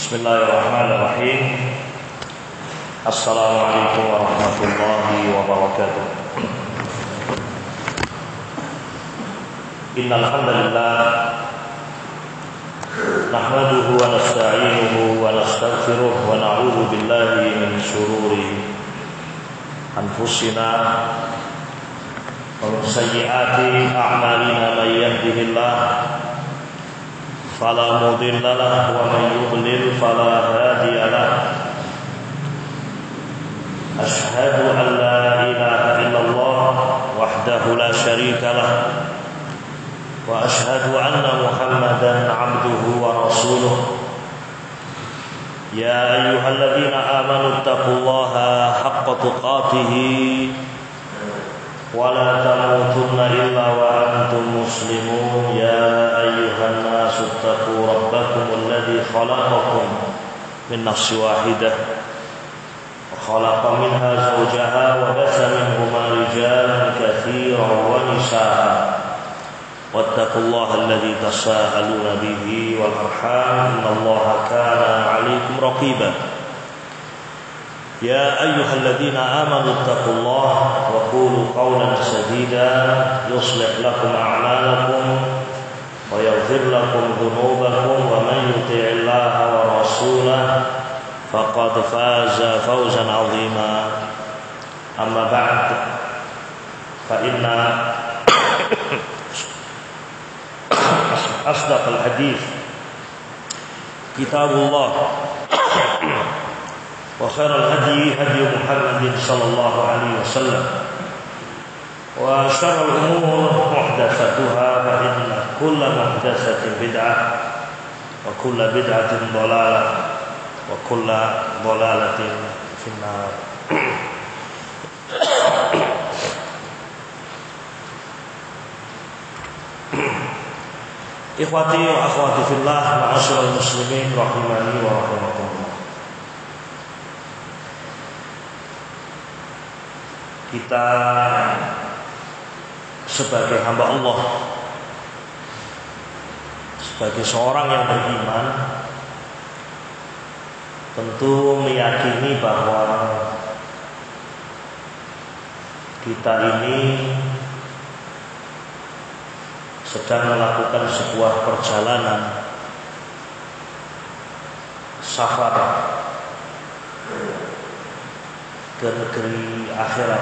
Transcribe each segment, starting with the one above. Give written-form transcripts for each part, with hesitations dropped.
Bismillahirrahmanirrahim. Assalamualaikum warahmatullahi wabarakatuh. Innal hamdalillah nahmaduhu wa nasta'inuhu wa nastaghfiruh wa na'udzu billahi min shururi anfusina wa min sayyiati a'malina may yahdihillah fala mudilla lahu wa man yudlil fala hadiya lahu. Asyhadu an la ilaha illallah wahdahu la syarika lahu wa asyhadu anna Muhammadan 'abduhu wa rasuluh. Ya ayyuhalladzina amanu taqullaha haqqa tuqatih wa la tamutunna illa wa antum muslimun. Ya ayyuhan nasu taqu rabbakum alladzi khalaqakum min nafsin wahidah wa khalaqa minha zawjaha wa bassa minhuma rijalan katsiran wa nisaa'a wattaqullaha alladzi tasaaluna bihi wal arham innallaha kana 'alaykum raqiba. Ya ayyuhalladzina amanu taqullaha wa qulu qawlan sadida yuslih lakum a'malakum wa yaghfir lakum dhunubakum wa man yuti'illaha wa rasulahu faqad faza fawzan 'azima. Amma ba'd, fa inna asdaqal hadits kitabullah wa khairal hadi hadi Muhammadin sallallahu alaihi wasallam wa syarrul umur muhdatsatuha fa inna kulla muhdatsatin bid'ah wa kulla bid'atin dhalalah wa kulla dhalalatin finnar. Ikhwati wa akhwati fillah, ma'asyiral muslimin rahimani wa rahimakumullah. Kita sebagai hamba Allah, sebagai seorang yang beriman, tentu meyakini bahwa kita ini sedang melakukan sebuah perjalanan safar ke negeri akhirat.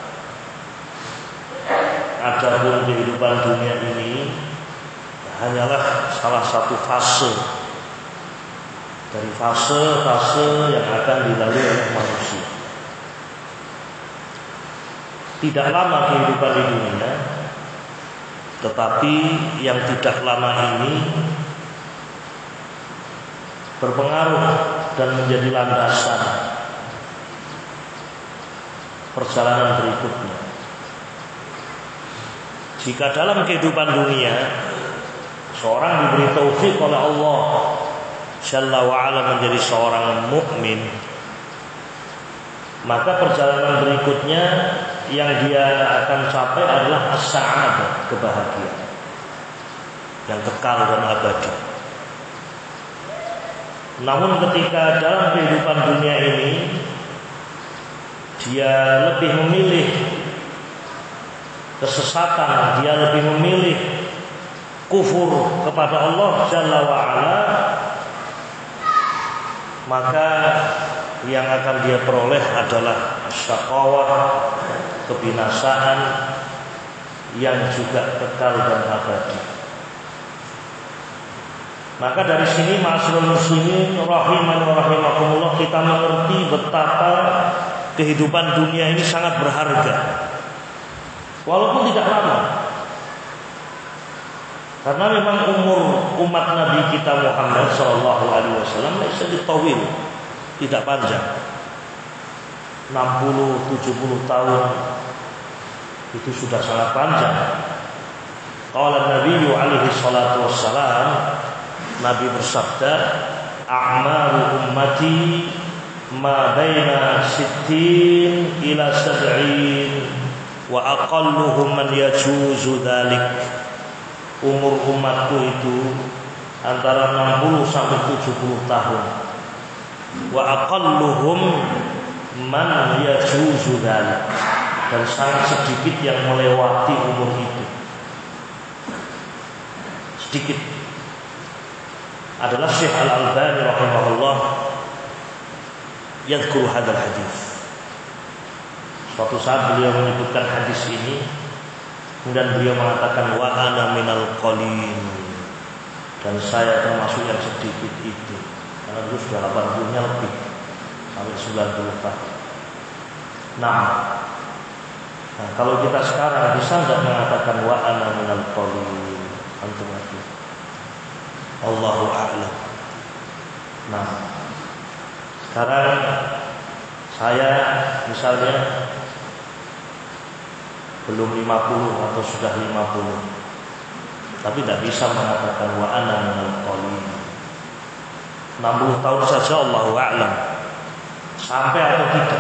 Adapun kehidupan dunia ini hanyalah salah satu fase dari fase-fase yang akan dilalui oleh manusia. Tidak lama kehidupan di dunia, tetapi yang tidak lama ini berpengaruh dan menjadi landasan perjalanan berikutnya. Jika dalam kehidupan dunia seorang diberi taufik oleh Allah Jalla wa'ala menjadi seorang mukmin, maka perjalanan berikutnya yang dia akan capai adalah as-sa'adah, kebahagiaan yang kekal dan abadi. Namun ketika dalam kehidupan dunia ini dia lebih memilih kesesatan, dia lebih memilih kufur kepada Allah Jalla wa'ala, maka yang akan dia peroleh adalah syaqawah, kebinasaan yang juga kekal dan abadi. Maka dari sini ma'asyiral muslimin rahiman wa rahimakumullah, kita mengerti betapa kehidupan dunia ini sangat berharga, walaupun tidak lama. Karena memang umur umat Nabi kita Muhammad sallallahu alaihi wasallam tawil, tidak panjang. 60-70 tahun itu sudah sangat panjang. Qala Nabi alaihi salatu wassalam, Nabi bersabda, a'maru ummati ma baina 60 ila 70 wa aqalluhum man yajuzu dzalik. Umur umatku itu antara 60 sampai 70 tahun. wa aqalluhum man yajuzu dzalik, dan sangat sedikit yang melewati umur itu. Sedikit. Adalah Syekh Al-Albani rahimahullah yadhkuru hadzal hadis. Suatu saat beliau menyebutkan hadis ini, kemudian beliau mengatakan wa ana minal qalil, dan saya termasuk yang sedikit itu, karena dulu sudah 80-nya lebih sampai 90 tahun. Nah, kalau kita sekarang bisa enggak mengatakan wa ana minal qalil? Antum lagi. Allahu a'lam. Nah, sekarang saya misalnya belum 50 atau sudah 50, tapi tidak bisa mengatakan wa ana minal qalil. 60 tahun saja Allahu a'lam sampai atau tidak.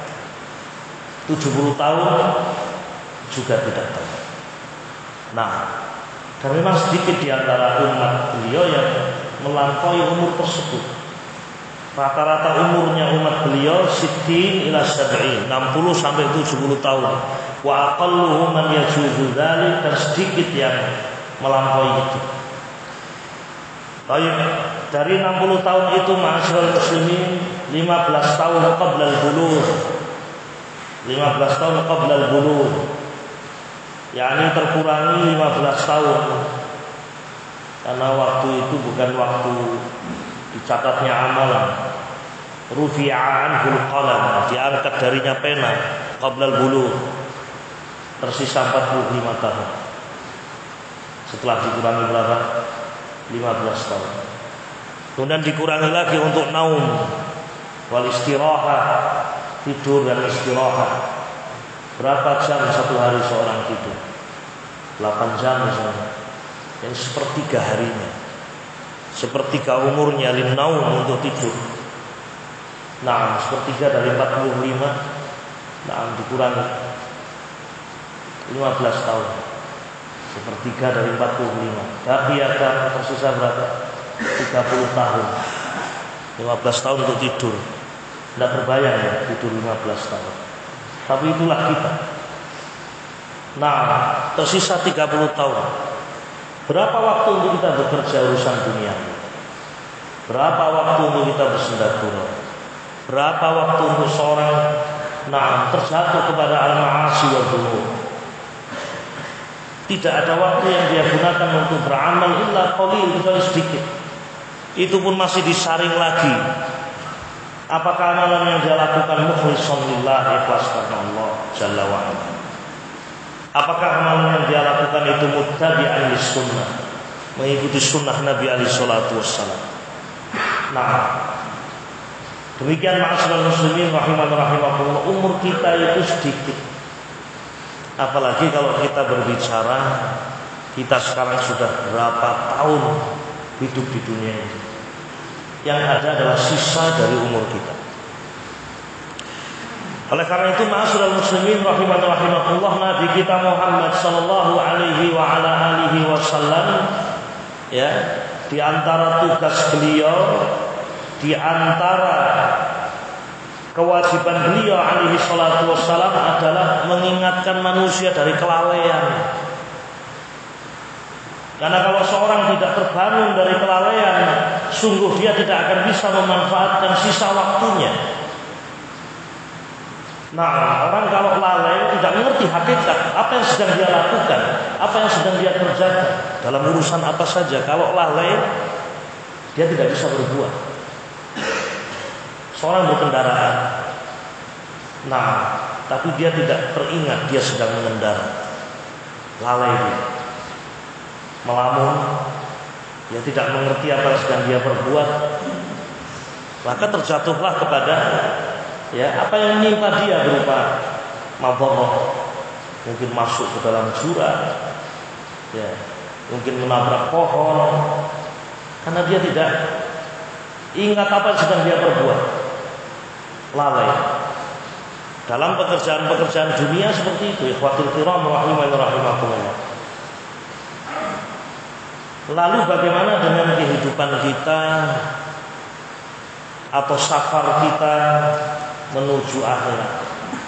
70 tahun juga tidak tahu. Nah, dan memang sedikit di antara umat beliau yang melampaui umur tersebut. Rata-rata umurnya umat beliau 60 ila 70, 60 sampai 70 tahun. Wa aqalluhum man yajuzu dzalik, dan sedikit yang melampaui itu. Baik, dari 60 tahun itu ma'asyiral muslimin 15 tahun qabla al-bulugh. 15 tahun qabla al-bulugh. yakni terkurangi 15 tahun. Karena waktu itu bukan waktu dicatatnya amalan. Rufi'an hul qalam, diangkat darinya pena qabla al-bulugh. Tersisa 45 tahun. Setelah dikurangi berapa? 15 tahun. Kemudian dikurangi lagi untuk naum wal istirahat, tidur dan istirahat. Berapa jam satu hari seorang tidur? 8 jam misalnya. Yang sepertiga harinya, sepertiga umurnya linnaum untuk tidur. Nah, sepertiga dari 45, nah dikurangi 15 tahun. Sepertiga dari 45. Baqiyatan tersisa berapa? 30 tahun. 15 tahun untuk tidur. Tidak terbayang ya tidur 15 tahun. Tapi itulah kita. Nah, tersisa 30 tahun. Berapa waktu untuk kita bekerja urusan dunia? Berapa waktu untuk kita bersendakura? Berapa waktu untuk seorang terjatuh kepada al-ma'asi wa dzunub? Tidak ada waktu yang dia gunakan untuk beramal illa qalil, kecuali sedikit. Itu pun masih disaring lagi. Apakah amalan yang dia lakukan mukhlishan lillah, ikhlas karena Allah Jalla wa ala? Apakah amalan yang dia lakukan itu muttabi'an lis-sunnah, mengikuti sunnah Nabi alaihi salatu wassalam? Nah, demikian ma'asyiral muslimin rahimakumullah, umur kita itu sedikit. Apalagi kalau kita berbicara kita sekarang sudah berapa tahun hidup di dunia ini. Yang ada adalah sisa dari umur kita. Oleh karena itu ma'asyiral muslimin rahimakumullah, Nabi kita Muhammad sallallahu alaihi wa ala alihi wasallam, ya, di antara tugas beliau, di antara kewajiban beliau alaihi salatu wassalam adalah mengingatkan manusia dari kelalaian. Karena kalau seorang tidak terbangun dari kelalaian, sungguh dia tidak akan bisa memanfaatkan sisa waktunya. Nah, orang kalau lalai tidak mengerti hakikat apa yang sedang dia lakukan, apa yang sedang dia kerjakan dalam urusan apa saja. Kalau lalai, dia tidak bisa berbuat. Seorang berkendaraan, tapi dia tidak teringat dia sedang mengendara, lalai dia, melamun, dia tidak mengerti apa yang sedang dia perbuat, maka terjatuhlah kepada apa yang menimpa dia berupa mabok, mungkin masuk ke dalam jurang, mungkin menabrak pohon, karena dia tidak ingat apa yang sedang dia perbuat, lalai. Dalam pekerjaan-pekerjaan dunia seperti itu, ikhwatul kiram rahimakumullah. Lalu bagaimana dengan kehidupan kita? atau safar kita menuju akhirat.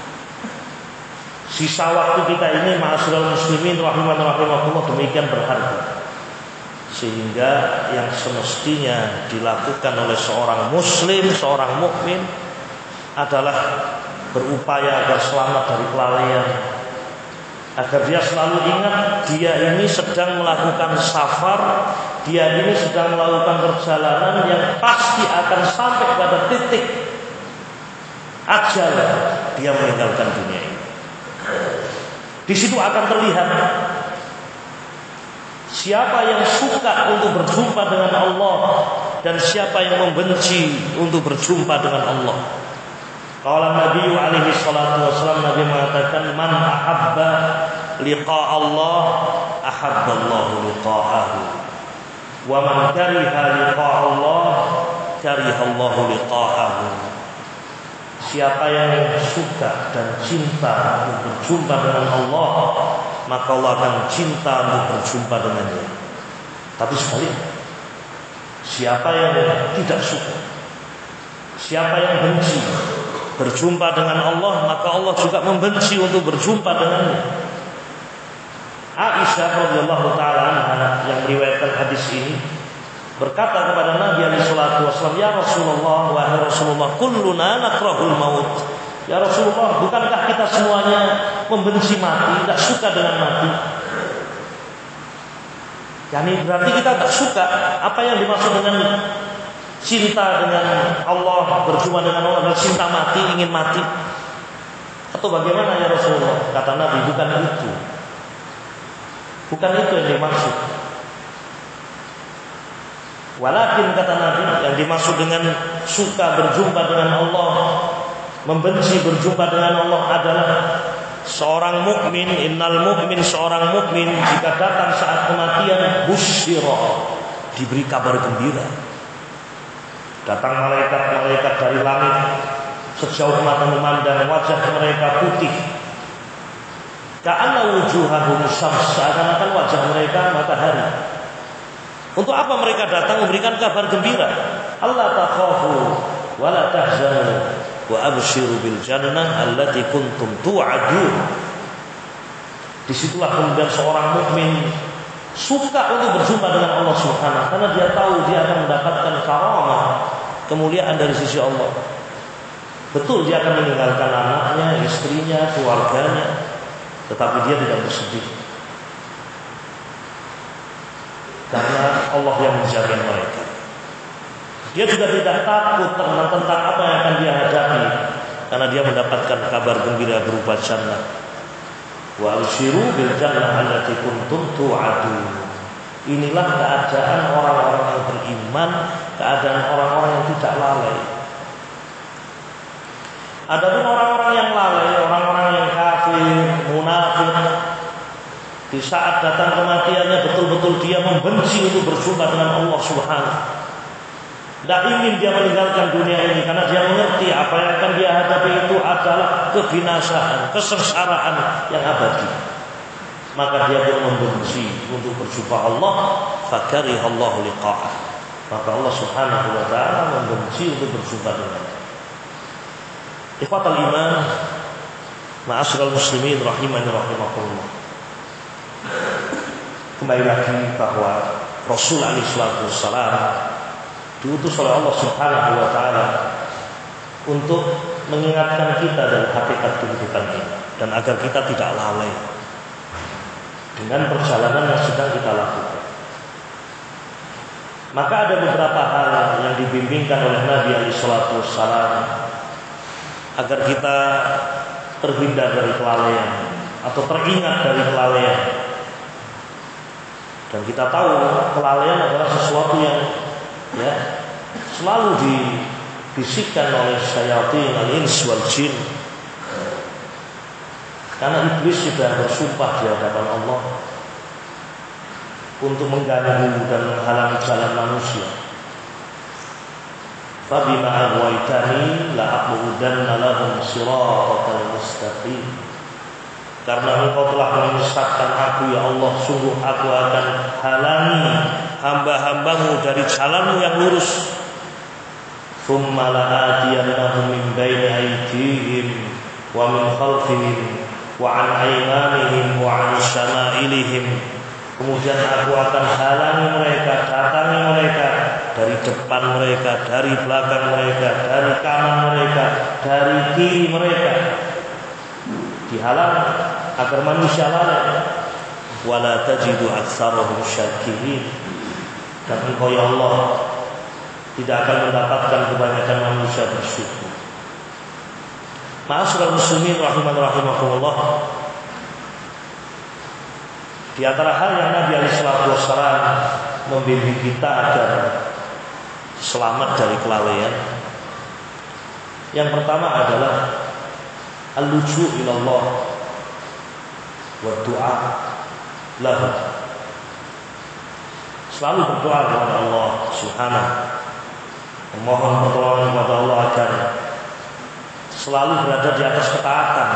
Sisa waktu kita ini ma'asyiral muslimin rahimakumullah demikian berharga, sehingga yang semestinya dilakukan oleh seorang muslim, seorang mukmin adalah berupaya agar selamat dari kelalaian, agar dia selalu ingat dia ini sedang melakukan safar, dia ini sedang melakukan perjalanan yang pasti akan sampai pada titik ajal dia meninggalkan dunia ini. Di situ akan terlihat siapa yang suka untuk berjumpa dengan Allah dan siapa yang membenci untuk berjumpa dengan Allah. Qala Nabi alaihi salatu wasallam, Nabi mengatakan, man ahabba liqa Allah ahabba Allah liqa'ahu, wa man kariha liqa Allah kariha Allah liqa'ahu. Siapa yang suka dan cinta untuk berjumpa dengan Allah, maka Allah akan cinta untuk berjumpa dengannya. Tapi sebaliknya, siapa yang tidak suka, siapa yang benci berjumpa dengan Allah, maka Allah juga membenci untuk berjumpa dengannya. Aisyah radhiyallahu taala anha yang meriwayatkan hadis ini berkata kepada Nabi alaihi salatu wasallam, ya Rasulullah, wahai Rasulullah, kulluna nakrahul maut. Ya Rasulullah, bukankah kita semuanya membenci mati, tidak suka dengan mati? Yani berarti kita tak suka. Apa yang dimaksud dengan cinta dengan Allah, berjumpa dengan Allah, cinta mati, ingin mati? Atau bagaimana ya Rasulullah? Kata Nabi, bukan itu. Bukan itu yang dimaksud. Walakin kata Nabi, yang dimaksud dengan suka berjumpa dengan Allah, membenci berjumpa dengan Allah adalah seorang mukmin, innal mukmin, seorang mukmin jika datang saat kematian busyira, diberi kabar gembira. Datang malaikat-malaikat dari langit, sejauh mata memandang wajah mereka putih, ka'anna wujuhahum syams, seakan-akan wajah mereka matahari. Untuk apa mereka datang memberikan kabar gembira? Allah takhafu wa la tahzanu wa abshiru bil jannah allati kuntum tu'adun. Disitulah kemudian seorang mukmin suka untuk berjumpa dengan Allah Subhanahu, karena dia tahu dia akan mendapatkan karamah, kemuliaan dari sisi Allah. Betul dia akan meninggalkan anaknya, istrinya, keluarganya, tetapi dia tidak bersedih, karena Allah yang menjamin mereka. Dia juga tidak takut tentang apa yang akan dia hadapi, karena dia mendapatkan kabar gembira berupa jannah. Wa abshiru bil jannah allati kuntum tu'adun. Inilah keadaan orang-orang yang beriman, keadaan orang-orang yang tidak lalai. Adapun orang-orang yang lalai, orang-orang yang kafir, munafik, di saat datang kematiannya betul-betul dia membenci untuk berjumpa dengan Allah Subhanahu. Tidak ingin dia meninggalkan dunia ini, karena dia mengerti apa yang akan dia hadapi itu adalah kebinasaan, kesengsaraan yang abadi. Maka dia pun membenci untuk berjumpa Allah, fakarihallahu liqa'ah. Maka Allah Subhanahu wa ta'ala membenci untuk berjumpa dengannya. Ikhwatal iman, ma'asyiral muslimin rahimani rahimakumullah. Kembali lagi bahwa Rasul alaihi salatu wassalam diutus oleh Allah Subhanahu wa ta'ala untuk mengingatkan kita dari hakikat kehidupan ini, dan agar kita tidak lalai dengan perjalanan yang sedang kita lakukan. Maka ada beberapa hal yang dibimbingkan oleh Nabi alaihi salatu wassalam agar kita terhindar dari kelalaian atau teringat dari kelalaian. Dan kita tahu kelalaian adalah sesuatu yang selalu dibisikkan oleh syayatin al-ins wal jin. Karena iblis sudah bersumpah di hadapan Allah untuk mengganggu dan menghalangi jalan manusia. Fabima aghwaytani la'aqudanna lahum siratal mustaqim. Karena engkau telah menyesatkan aku ya Allah, sungguh aku akan halangi hamba-hambamu dari jalanmu yang lurus. thumma la'atiyannahum min baini aydihim wa min khalfihim wa an aymanihim wa an syama'ilihim. Kemudian aku akan halangi mereka, datangi mereka dari depan mereka, dari belakang mereka, dari kanan mereka, dari kiri mereka. Dihalang agar manusia lalai. Wala tajidu aktsarahum syakirin. Dan Engkau ya Allah tidak akan mendapatkan kebanyakan manusia bersyukur. Ma'asyiral muslimin rahimakumullah. Di antara hal yang Nabi SAW membimbing kita agar selamat dari kelalaian, yang pertama adalah al-luju' ilallah wa du'a lahu. Selalu berdoa kepada Allah Subhanahu, memohon pertolongan kepada Allah agar selalu berada di atas ketaatan,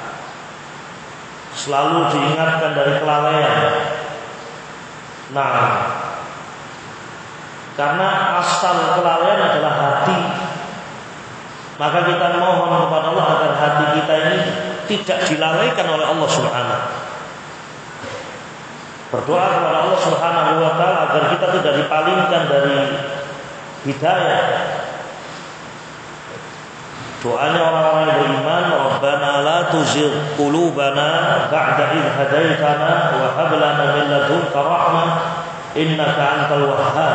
selalu diingatkan dari kelalaian. Nah, karena asal kelalaian adalah hati, maka kita mohon kepada Allah agar hati kita ini tidak dilalaikan oleh Allah Subhanahu. Berdoa kepada Allah Subhanahu wa ta'ala agar kita tidak dipalingkan dari hidayah. Doanya orang-orang yang beriman, Rabbana la tuzigh qulubana ba'da idh hadaitana wa hab lana min ladunka rahmah innaka antal wahhab.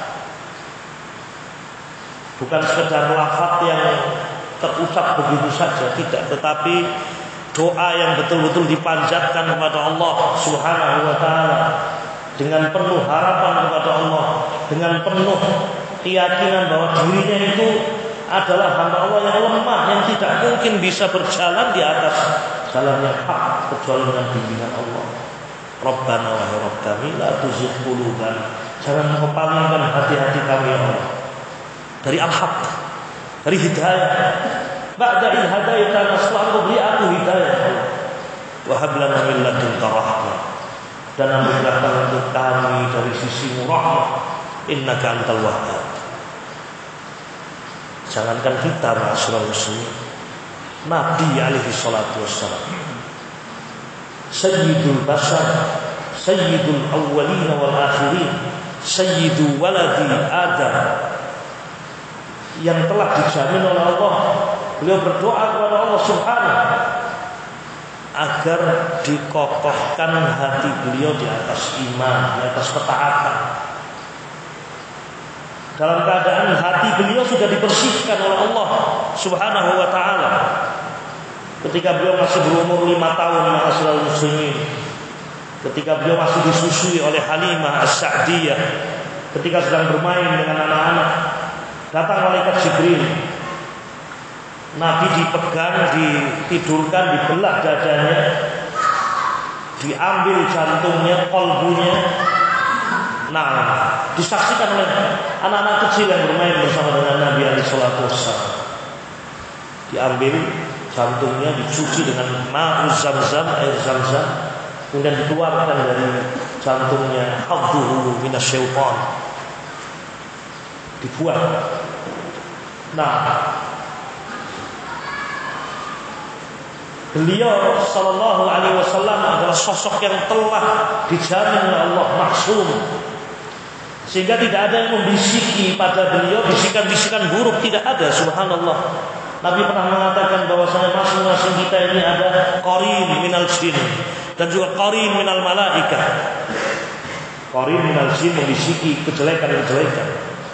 Bukan sekedar lafaz yang terucap begitu saja, tidak, tetapi doa yang betul-betul dipanjatkan kepada Allah Subhanahu wa ta'ala dengan penuh harapan kepada Allah, dengan penuh keyakinan bahwa dirinya itu adalah hamba Allah yang lemah, yang tidak mungkin bisa berjalan di atas jalan yang hak kecuali dengan bimbingan Allah. Rabbana wa Rabb kami la tuzigh qulubana, jangan Engkau palingkan hati-hati kami ya Allah dari al-haq, dari hidayah. Ba'da idh hadaitana, setelah Engkau beri aku hidayah, wa hab lana min ladunka rahmah, dan anugerahkan untuk kami dari sisimu rahmah, innaka antal wahhab. Jangankan kita ma'asyiral muslimin, Nabi alaihi salatu wassalam, sayyidul bashar, sayyidul awwalin wal akhirin, sayyidu waladi Adam, yang telah dijamin oleh Allah. Beliau berdoa kepada Allah Subhanahu agar dikokohkan hati beliau di atas iman, di atas ketaatan. Dalam keadaan hati beliau sudah dibersihkan oleh Allah Subhanahu wa ta'ala. Ketika beliau masih berumur 5 tahun, ma'asyiral muslimin, ketika beliau masih disusui oleh Halimah As-Sa'diyah, ketika sedang bermain dengan anak-anak, datang malaikat Jibril. Nabi dipegang, ditidurkan, dibelah dadanya, diambil jantungnya, kolbunya. Nah, disaksikan oleh anak-anak kecil yang bermain bersama dengan Nabi alaihi salatu wassalam. Diambil jantungnya, dicuci dengan ma'u zamzam, air zamzam, kemudian dikeluarkan dari jantungnya hadduhu minasyaitan, dibuang. Nah, beliau sallallahu alaihi wasallam adalah sosok yang telah dijamin oleh Allah maksum, sehingga tidak ada yang membisiki pada beliau bisikan-bisikan buruk, tidak ada. Subhanallah. Nabi pernah mengatakan bahwasanya masing-masing kita ini ada qarin minal jin dan juga qarin minal malaikah. Qarin minal jin membisiki kejelekan-kejelekan,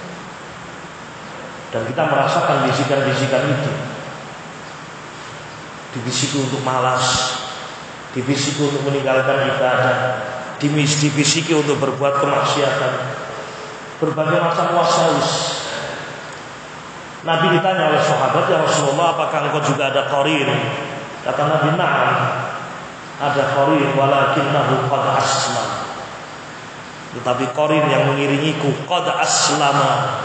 dan kita merasakan bisikan-bisikan itu. Dibisiki untuk malas, dibisiki untuk meninggalkan ibadah, dibisiki untuk berbuat kemaksiatan, berbagai macam waswas. Nabi ditanya oleh sahabat, ya Rasulullah, apakah engkau juga ada qarin? Kata Nabi, na'am, ada qarin, walakinnahu qad aslama. Tetapi qarin yang mengiringiku qad aslama,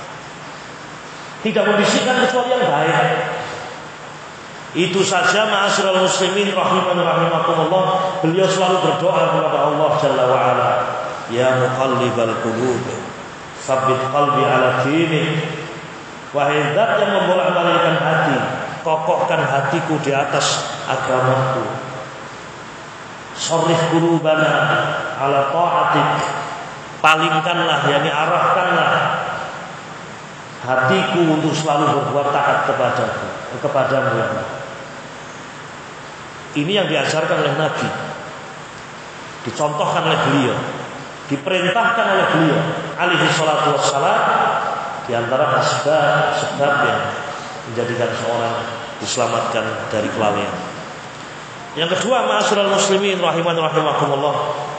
tidak membisikkan kecuali yang baik. Itu saja ma'asyiral muslimin rahimani rahimakumullah, beliau selalu berdoa kepada Allah Jalla wa ala, ya muqallibal qulub, tsabbit qalbi ala dinik. Wahai zat yang membolak-balikkan hati, kokohkan hatiku di atas agamaku. Sharrif qulubana ala ta'atik. Palingkanlah, yakni arahkanlah hatiku untuk selalu berbuat taat kepadamu ya Allah. Ini yang diajarkan oleh Nabi, dicontohkan oleh beliau, diperintahkan oleh beliau alaihi salatu wassalam. Di antara sebab yang menjadikan seorang diselamatkan dari kelalaian. Yang kedua, ma'asyiral muslimin rahimani rahimakumullah,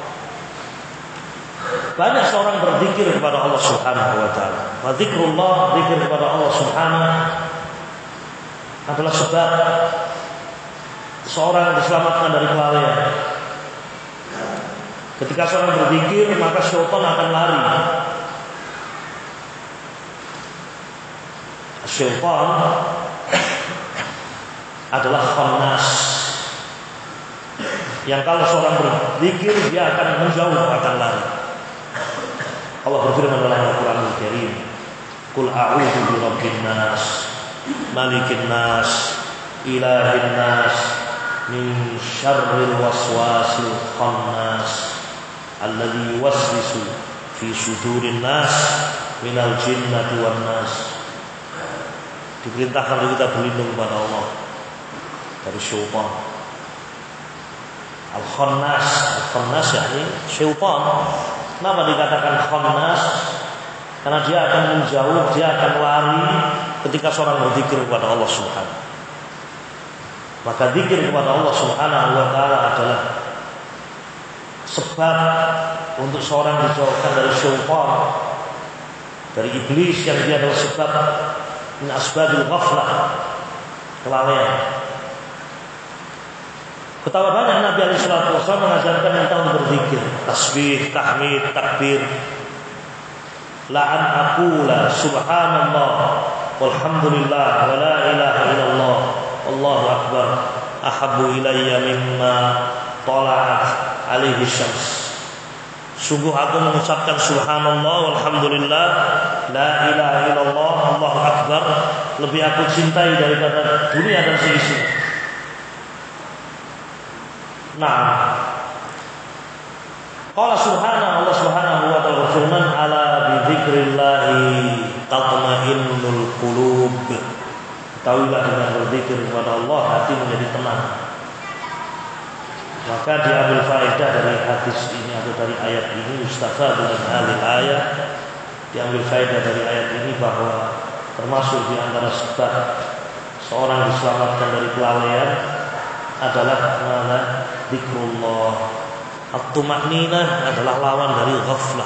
banyak seorang berzikir kepada Allah Subhanahu wa taala. Wa zikrullah, zikir kepada Allah Subhanahu adalah sebab seorang diselamatkan dari kelalaian. Ketika seorang berzikir, maka syaitan akan lari. Syaitan adalah khannas, yang kalau seorang berzikir dia akan menjauh, akan lari. Allah berfirman dalam Al-Quran Al-Karim, Qul a'udhu bi rabbin nas, malikin nas, ilahin nas, min syarril waswasil khannas, alladhi yuwaswisu fi sudurin nas, minal jinnati wan nas. Diperintahkan untuk kita berlindung kepada Allah dari syaitan. Al-Khannas, Al-Khannas yakni syaitan. Kenapa dikatakan Khannas? Karena dia akan menjauh, dia akan lari ketika seorang berzikir kepada Allah Subhanahu. Maka zikir kepada Allah Subhanahu wa taala adalah sebab untuk seorang dijauhkan dari syaitan, dari iblis yang dia adalah sebab min asbabil ghaflah, kelalaian. Betapa banyak Nabi alaihi salatu wasallam mengajarkan tentang berzikir, tasbih, tahmid, takbir. La'an aqula subhanallah walhamdulillah wa la ilaha illallah wallahu akbar ahabbu ilayya mimma tala'at alaihi syams. Sungguh aku mengucapkan subhanallah walhamdulillah la ilaha illallah Allahu akbar lebih aku cintai daripada dunia dan seisinya. Nah, qala subhanahu, Allah Subhanahu wa ta'ala berfirman, ala bi dzikrillahi tatma'innul qulub. Ketahuilah dengan berzikir kepada Allah hati menjadi tenang. Maka diambil faedah dari hadis ini atau dari ayat ini, yustafadu min hadhil ayat, diambil faedah dari ayat ini bahwa termasuk di antara sebab seorang diselamatkan dari kelalaian adalah mana? Zikrullah. At-tuma'ninah adalah lawan dari ghaflah.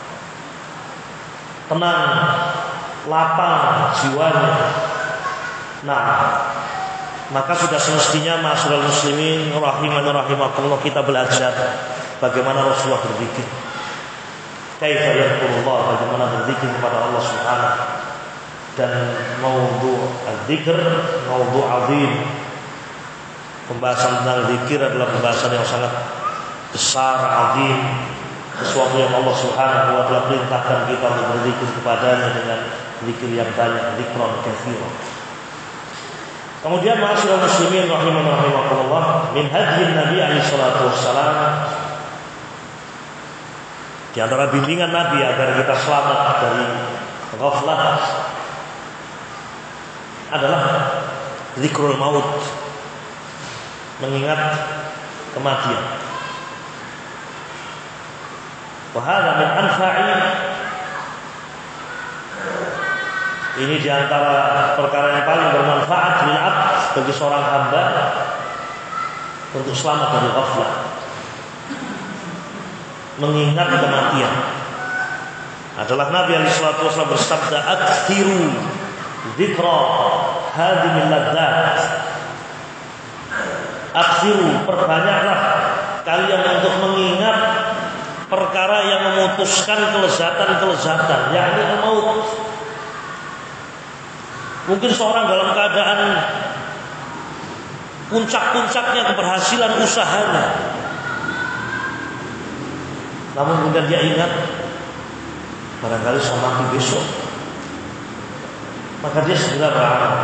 Tenang, lapang jiwanya. Nah, maka sudah semestinya ma'asyiral muslimin rahimani rahimakumullah, kita belajar bagaimana Rasulullah berzikir. Kaifa yadhkurullah, bagaimana berzikir kepada Allah Subhanahu. Dan maudhu' az-zikr maudhu' 'azim. Pembahasan tentang zikir adalah pembahasan yang sangat besar, azim, sesuatu yang Allah Subhanahu wa ta'ala perintahkan kita untuk berzikir kepadanya dengan zikir yang banyak, zikran katsiran. Kemudian ma'asyiral muslimin rahimani rahimakumullah, min hadyin Nabi alaihi salatu wassalam, di antara bimbingan Nabi agar kita selamat dari ghaflah adalah zikrul maut, mengingat kematian. Wa hadza min anfa'i, ini diantara perkara yang paling bermanfaat lil 'abd, bagi seorang hamba untuk selamat dari ghaflah, mengingat kematian. Adalah Nabi alaihi salatu wasallam bersabda, "Aktsiru dzikra hadhil ladzat." Aksiru, perbanyaklah kalian untuk mengingat perkara yang memutuskan kelezatan-kelezatan, yakni al-maut. Mungkin seorang dalam keadaan puncak-puncaknya keberhasilan usahanya, namun kemudian dia ingat, barangkali saya mati besok. maka dia segera beramal.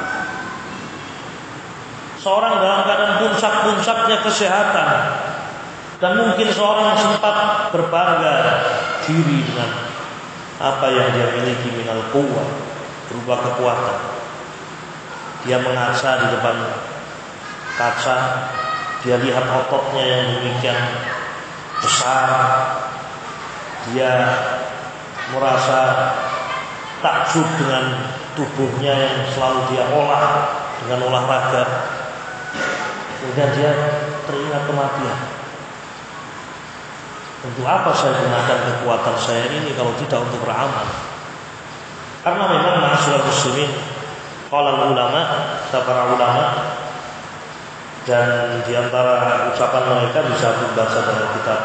Seorang dalam keadaan puncak-puncaknya kesehatan, dan mungkin seorang sempat berbangga diri dengan apa yang dia miliki minal quwwah, berupa kekuatan. Dia mengaca di depan kaca, dia lihat ototnya yang demikian besar, dia merasa takjub dengan tubuhnya yang selalu dia olah dengan olahraga. Kemudian dia teringat kematian. Untuk apa saya gunakan kekuatan saya ini kalau tidak untuk beramal? Karena memang ma'asyiral muslimin, qala ulama, para ulama, dan di antara ucapan mereka bisa dibaca dalam kitab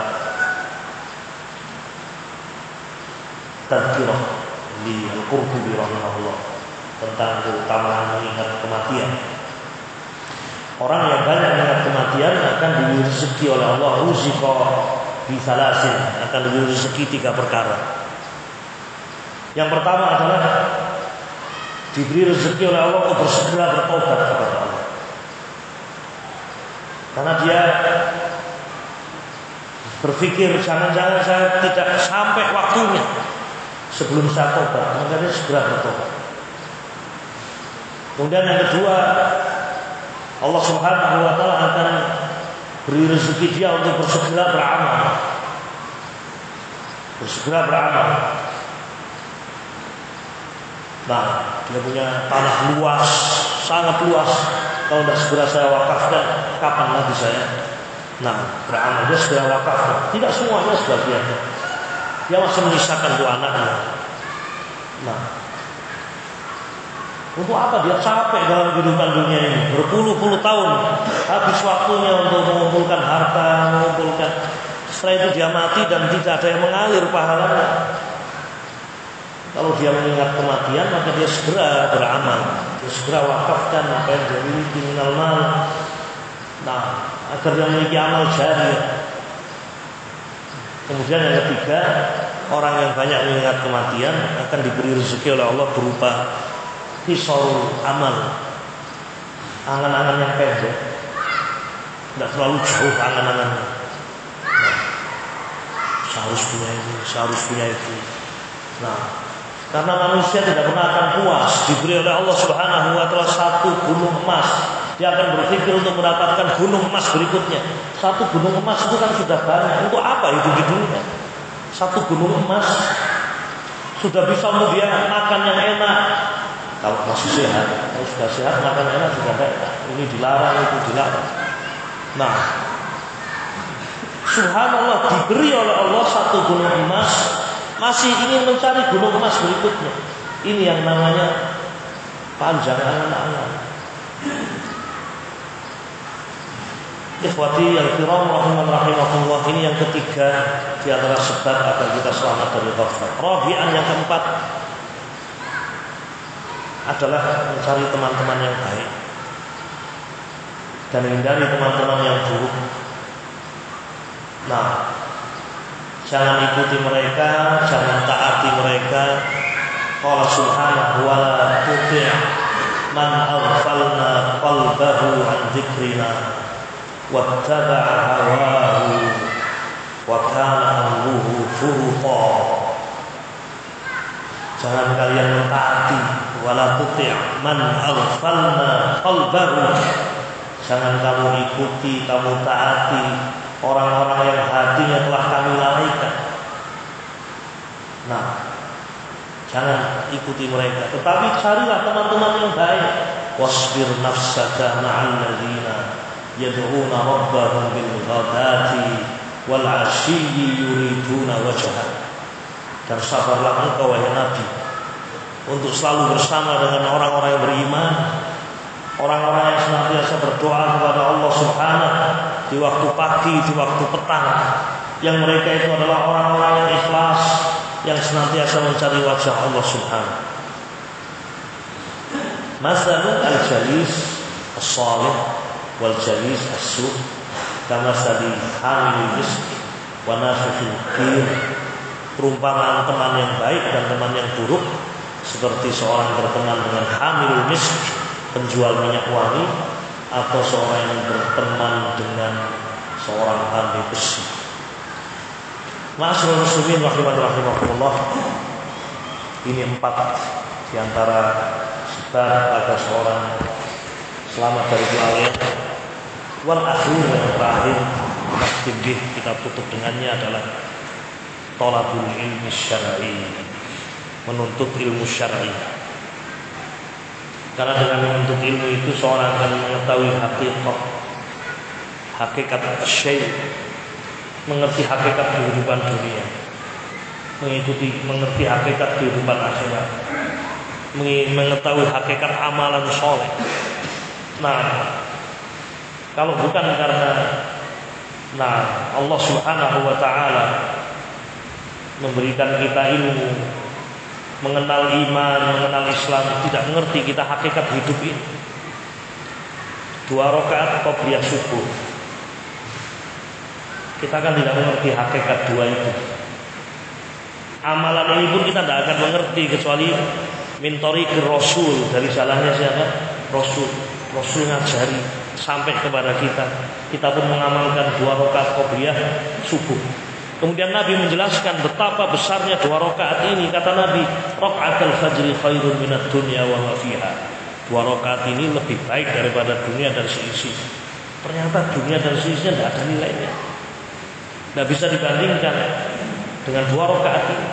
Tadhkirah di Al-Qurtubi rahimahullah tentang keutamaan mengingat kematian. Orang yang banyak mengingat kematian akan diberi rezeki oleh Allah, ruziqa bi salasin, akan diberi rezeki 3 perkara. Yang pertama adalah diberi rezeki oleh Allah untuk bersegera bertobat kepada Allah. Karena dia berpikir jangan-jangan saya tidak sampai waktunya sebelum saya tobat, maka dia segera bertobat. Kemudian yang kedua, Allah Subhanahu wa taala akan beri rezeki dia untuk bersegera beramal. Bersegera beramal. Nah, dia punya tanah luas, sangat luas. Kalau tidak segera saya wakafkan, kapan lagi saya? Nah, beramal, dia segera wakafkan. Tidak semuanya sebagian. Dia masih menyisakan untuk anaknya. Nah, untuk apa dia capek dalam kehidupan dunia ini? Berpuluh-puluh tahun habis waktunya untuk mengumpulkan harta, mengumpulkan. Setelah itu dia mati dan tidak ada yang mengalir pahalanya. Kalau dia mengingat kematian, maka dia segera beramal. Dia segera wakafkan apa yang dia miliki minal mal. Nah, agar dia memiliki amal jariah. Kemudian yang ketiga, orang yang banyak mengingat kematian akan diberi rezeki oleh Allah berupa qisarul amal, angan-angan yang pendek, tidak terlalu jauh angan-angannya. Nah, saya harus punya ini, saya harus punya itu. Nah, karena manusia tidak pernah akan puas diberi oleh Allah Subhanahu wa taala 1 gunung emas, dia akan berpikir untuk mendapatkan gunung emas berikutnya. 1 gunung emas itu kan sudah banyak. Untuk apa hidup di dunia? 1 gunung emas sudah bisa untuk dia makan yang enak. Kalau masih sehat, kalau sudah sehat makan enak juga enak. Ini dilarang, itu dilarang. Nah, subhanallah, diberi oleh Allah 1 gunung emas, masih ingin mencari gunung emas berikutnya. Ini yang namanya panjang angan-angan. Ikhwati yang kiram rahimakumullah, ini yang ketiga di antara sebab agar kita selamat dari ghaflah. Rabi'an, yang keempat adalah mencari teman-teman yang baik dan hindari teman-teman yang buruk. Nah, jangan ikuti mereka, jangan taati mereka. Qala subhanahu wa la tuti' man aghfalna qalbahu an dzikrina wattaba'a hawahu wa kana amruhu furuta. Jangan kalian mentaati, wala tuti' man aghfalna qalbahu. Jangan kamu ikuti, kamu taati orang-orang yang hatinya telah kami lalaikan. Nah, jangan ikuti mereka, tetapi carilah teman-teman yang baik. Wasbir nafsaka ma'al ladzina yad'una rabbahum bil ghadati wal 'ashiyyi yuriduna wajhah. Dan sabarlah engkau wahai Nabi untuk selalu bersama dengan orang-orang yang beriman, orang-orang yang senantiasa berdoa kepada Allah Subhanahu di waktu pagi, di waktu petang, yang mereka itu adalah orang-orang yang ikhlas, yang senantiasa mencari wajah Allah Subhanahu. Masalul al-jalis as-salih wal jalis as-su' kama sali hamil rizq wa nafikhil kir. Perumpamaan teman yang baik dan teman yang buruk seperti seorang berteman dengan hamilul misk, penjual minyak wangi, atau seorang yang berteman dengan seorang pandai besi. Ma'asyiral muslimin rahimakumullah. Ini 4 di antara sebab agar seorang selamat dari kelalaian. Wal akhir yang terakhir, kita tutup dengannya adalah thalabul ilmi syar'i, menuntut ilmu syar'i. Karena dengan menuntut ilmu itu seorang akan mengetahui hakikat syai', mengerti hakikat kehidupan dunia, mengerti hakikat kehidupan akhirat, mengetahui hakikat amalan soleh. Nah, kalau bukan karena Allah Subhanahu wa taala memberikan kita ilmu, mengenal iman, mengenal Islam, tidak mengerti kita hakikat hidup ini. 2 rakaat qobliyah subuh, kita kan tidak mengerti hakikat 2 itu. Amalan ini pun kita tidak akan mengerti kecuali min thariqir Rasul, dari jalannya siapa? Rasul ngajari sampai kepada kita. Kita pun mengamalkan 2 rakaat qobliyah subuh. Kemudian Nabi menjelaskan betapa besarnya 2 rakaat ini. Kata Nabi, rakaatul fajri khairun minad dunya wa ma fiha. 2 rakaat ini lebih baik daripada dunia dan seisinya. Ternyata dunia dan seisinya tidak ada nilainya, tidak bisa dibandingkan dengan 2 rakaat ini.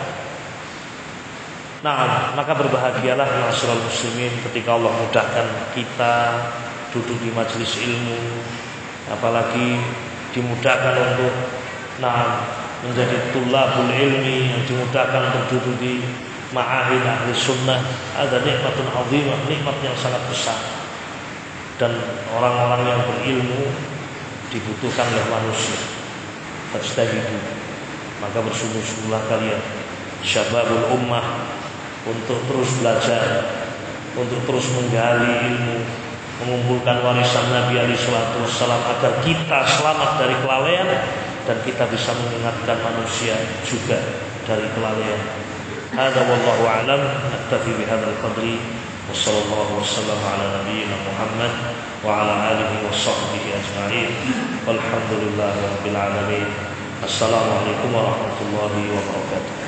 Nah, maka berbahagialah ma'asyiral muslimin ketika Allah mudahkan kita duduk di majelis ilmu, apalagi dimudahkan untuk menjadi tulabul ilmi, yang dimudahkan untuk duduk di ma'ahid ahli sunnah. Ada nikmatun azimah, nikmat yang sangat besar. Dan orang-orang yang berilmu dibutuhkan oleh manusia. Fajtahidu, maka bersungguh-sungguhlah kalian syababul ummah untuk terus belajar, untuk terus menggali ilmu, mengumpulkan warisan Nabi alaihi salatu wassalam agar kita selamat dari kelalaian dan kita bisa mengingatkan manusia juga dari kelalaian. Hadza wallahu a'lam, naktafi bihadzal qadri wa sallallahu wasallam ala nabiyyina Muhammad wa ala alihi wa sahbihi ajma'in. Walhamdulillahirabbil alamin. Assalamualaikum warahmatullahi wabarakatuh.